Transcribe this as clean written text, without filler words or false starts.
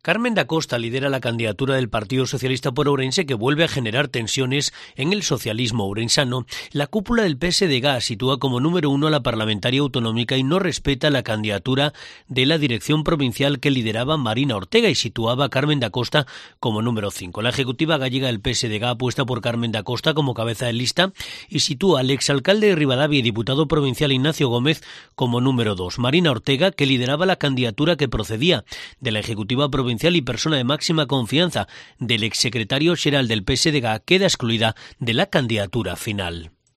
Carmen da Costa lidera la candidatura del Partido Socialista por Ourense, que vuelve a generar tensiones en el socialismo ourensano. La cúpula del PSDG sitúa como número 1 a la parlamentaria autonómica y no respeta la candidatura de la dirección provincial que lideraba Marina Ortega y situaba a Carmen da Costa como número 5. La ejecutiva gallega del PSDG apuesta por Carmen da Costa como cabeza de lista y sitúa al exalcalde de Ribadavia y diputado provincial Ignacio Gómez como número 2. Marina Ortega, que lideraba la candidatura que procedía de la ejecutiva provincial y persona de máxima confianza del exsecretario xeral del PSDG, queda excluida de la candidatura final.